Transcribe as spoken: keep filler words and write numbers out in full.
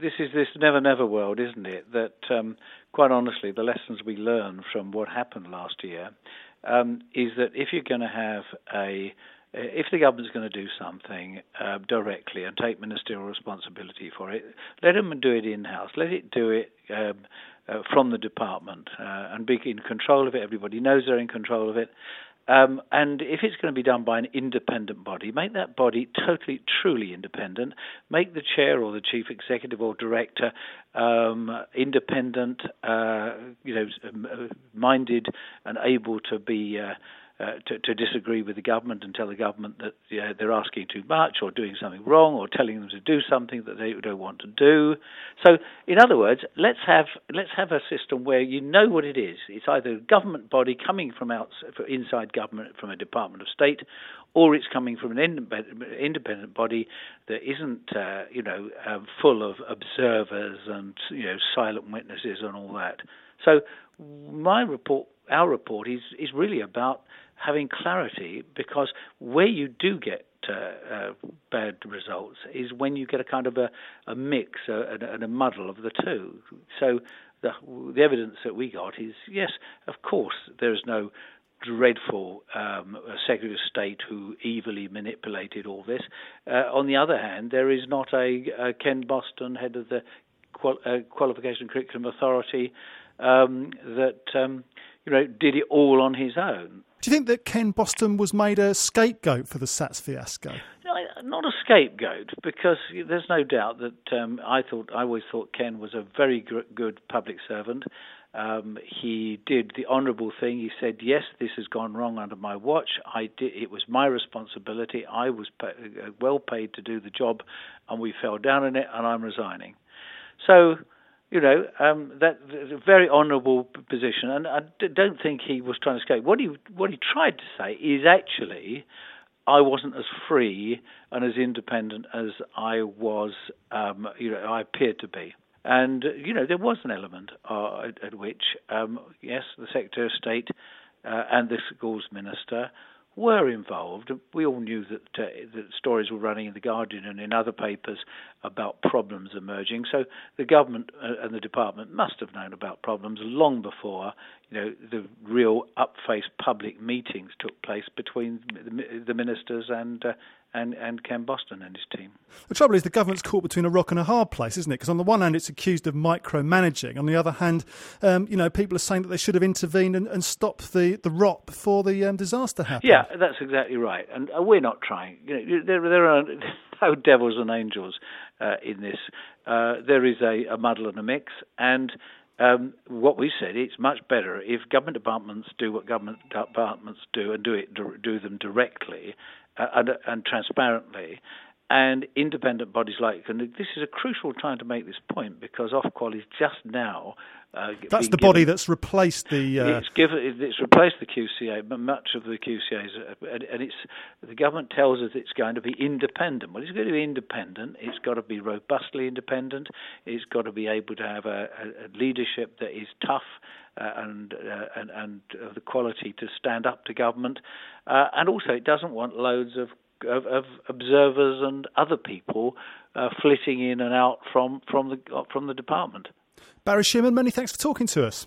This is this never-never world, isn't it? That, um, quite honestly, the lessons we learned from what happened last year um, is that if you're going to have a, if the government's going to do something uh, directly and take ministerial responsibility for it, let them do it in-house. Let it do it um, uh, from the department uh, and be in control of it. Everybody knows they're in control of it. Um, and if it's going to be done by an independent body, make that body totally, truly independent. Make the chair or the chief executive or director um, independent, uh, you know, minded and able to be uh, uh, to, to disagree with the government and tell the government that you know, they're asking too much or doing something wrong or telling them to do something that they don't want to do. So, in other words, let's have let's have a system where you know what it is. It's either a government body coming from outside, inside government, from a Department of State, or it's coming from an independent, independent body that isn't, uh, you know, uh, full of observers and you know silent witnesses and all that. So, my report, our report, is is really about having clarity, because where you do get uh, uh, bad results is when you get a kind of a, a mix uh, and, and a muddle of the two. So the, the evidence that we got is, yes, of course, there is no dreadful um, Secretary of State who evilly manipulated all this. Uh, on the other hand, there is not a, a Ken Boston, head of the Qual- uh, Qualification Curriculum Authority, um, that um, you know did it all on his own. Do you think that Ken Boston was made a scapegoat for the S A T S fiasco? No, not a scapegoat, because there's no doubt that um, I thought I always thought Ken was a very good public servant. Um, he did the honourable thing. He said, "Yes, this has gone wrong under my watch. I did. It was my responsibility. I was pay, uh, well paid to do the job, and we fell down on it, and I'm resigning." So, you know, um, that's a very honourable position, and I d- don't think he was trying to escape. What he what he tried to say is actually, I wasn't as free and as independent as I was, um, you know, I appeared to be. And, you know, there was an element uh, at, at which, um, yes, the Secretary of State uh, and the schools minister were involved. We all knew that, uh, that stories were running in The Guardian and in other papers about problems emerging. So the government uh, and the department must have known about problems long before, you know, the real up-face public meetings took place between the, the ministers and uh, and and Ken Boston and his team. The trouble is the government's caught between a rock and a hard place, isn't it? Because on the one hand, it's accused of micromanaging. On the other hand, um, you know, people are saying that they should have intervened and, and stopped the, the rot before the um, disaster happened. Yeah, that's exactly right. And uh, we're not trying. You know, there, there are no devils and angels uh, in this. Uh, there is a, a muddle and a mix, and Um, what we said, it's much better if government departments do what government departments do and do it do them directly uh, and, and transparently, and independent bodies like. And this is a crucial time to make this point, because Ofqual is just now. Uh, That's the given, body that's replaced the. Uh... It's given. It's replaced the Q C A, but much of the Q C As, and, and it's the government tells us it's going to be independent. Well, it's going to be independent. It's got to be robustly independent. It's got to be able to have a, a leadership that is tough uh, and uh, and and of the quality to stand up to government, uh, and also it doesn't want loads of Of, of observers and other people uh, flitting in and out from from the from the department. Barry Shearman, many thanks for talking to us.